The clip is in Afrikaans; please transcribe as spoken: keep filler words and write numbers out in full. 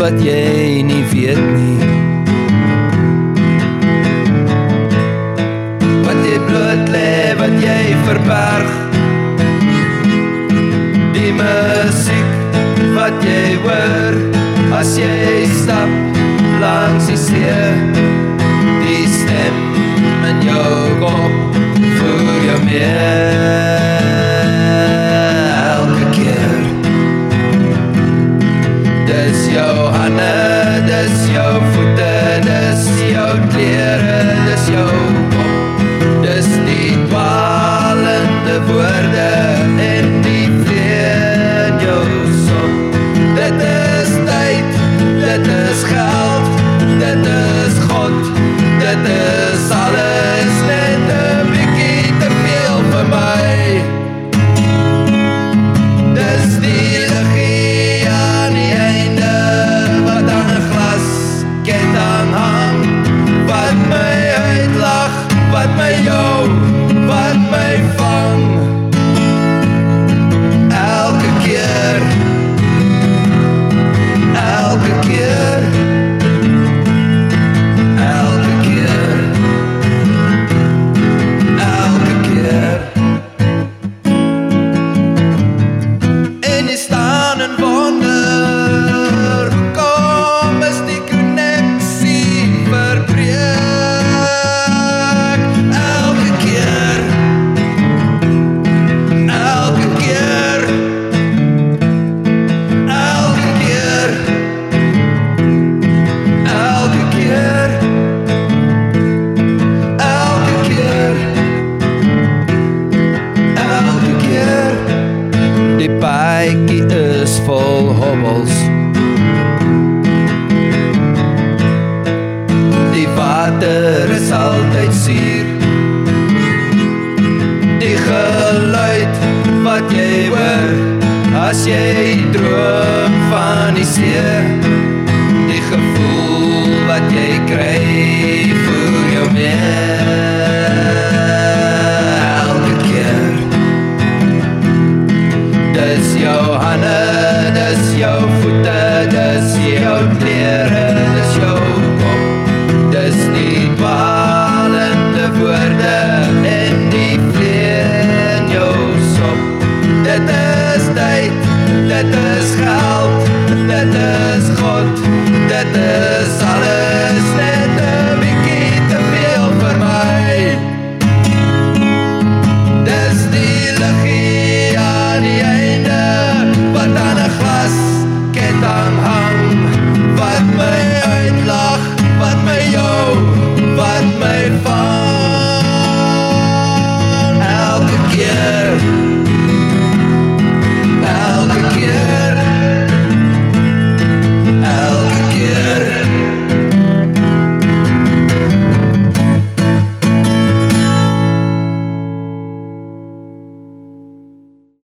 wat jy nie weet nie. Wat jy bloot lê, wat jy verberg. Die musiek wat jy hoor, as jy stap langs die see. Die stem in jou kop, voer jou meer. Elke keer. Dis jou hande, dis jou voete, dis jou klere, dis jou kop. Dis die dwalende woorde en die vlee in jou sop. Dit is tyd, dit is geld, dit is God, dit is alles net 'n bietjie te veel vir my. Dis die liggie aan die einde wat aan 'n glasketting hang, wat my uitlag, wat my jou, wat my vang. Elke keer, elke keer, elke keer, elke keer. En jy staan en wonder, hoekom is die konneksie verbreek? Elke keer, elke keer, elke keer, elke keer, elke keer, elke keer. Die paadjie is vol hobbels. Die water is altyd suur. Die geluid wat jy hoor, as jy droom van die see. Die gevoel wat jy kry, voer jou meer. Elke keer. Dis jou hande, dis jou voete, dis jou klere, dis jou kop. Dis die dwalende woorde en die vlee in jou sop. Dit is tyd, dit is geld, dit is God, dit is alles net 'n bietjie te veel vir my. Dis die liggie aan die einde wat aan 'n glasketting hang.